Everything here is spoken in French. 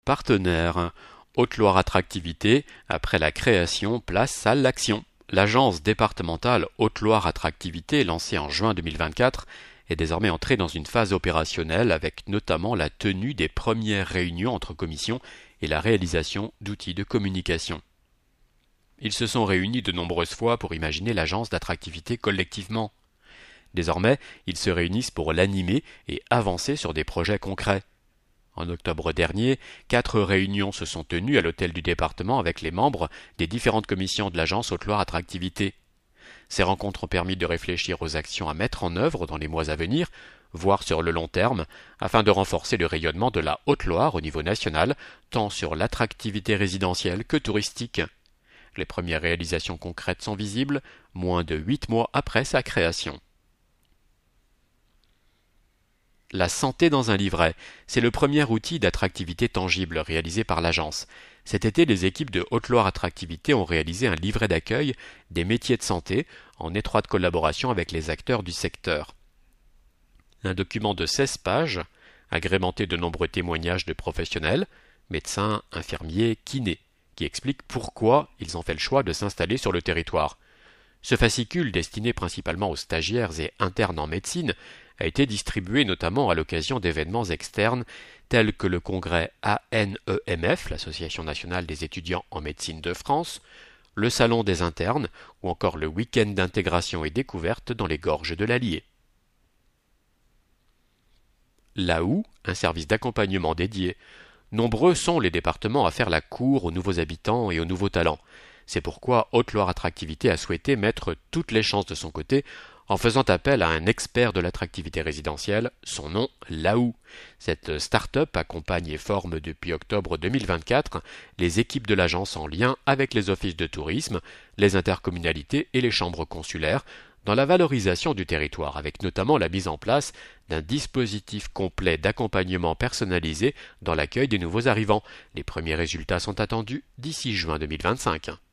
Partenaire. Haute-Loire Attractivité, après la création, place à l'action. L'agence départementale Haute-Loire Attractivité, lancée en juin 2024, est désormais entrée dans une phase opérationnelle avec notamment la tenue des premières réunions entre commissions et la réalisation d'outils de communication. Ils se sont réunis de nombreuses fois pour imaginer l'agence d'attractivité collectivement. Désormais, ils se réunissent pour l'animer et avancer sur des projets concrets. En octobre dernier, 4 réunions se sont tenues à l'hôtel du département avec les membres des différentes commissions de l'agence Haute-Loire Attractivité. Ces rencontres ont permis de réfléchir aux actions à mettre en œuvre dans les mois à venir, voire sur le long terme, afin de renforcer le rayonnement de la Haute-Loire au niveau national, tant sur l'attractivité résidentielle que touristique. Les premières réalisations concrètes sont visibles, moins de 8 mois après sa création. La santé dans un livret, c'est le premier outil d'attractivité tangible réalisé par l'agence. Cet été, les équipes de Haute-Loire Attractivité ont réalisé un livret d'accueil des métiers de santé en étroite collaboration avec les acteurs du secteur. Un document de 16 pages, agrémenté de nombreux témoignages de professionnels, médecins, infirmiers, kinés, qui expliquent pourquoi ils ont fait le choix de s'installer sur le territoire. Ce fascicule, destiné principalement aux stagiaires et internes en médecine, a été distribué notamment à l'occasion d'événements externes tels que le congrès ANEMF, l'Association nationale des étudiants en médecine de France, le salon des internes ou encore le week-end d'intégration et découverte dans les gorges de l'Allier. L'AOU, un service d'accompagnement dédié. Nombreux sont les départements à faire la cour aux nouveaux habitants et aux nouveaux talents. C'est pourquoi Haute-Loire Attractivité a souhaité mettre toutes les chances de son côté en faisant appel à un expert de l'attractivité résidentielle, son nom l'AOU. Cette start-up accompagne et forme depuis octobre 2024 les équipes de l'agence en lien avec les offices de tourisme, les intercommunalités et les chambres consulaires dans la valorisation du territoire, avec notamment la mise en place d'un dispositif complet d'accompagnement personnalisé dans l'accueil des nouveaux arrivants. Les premiers résultats sont attendus d'ici juin 2025.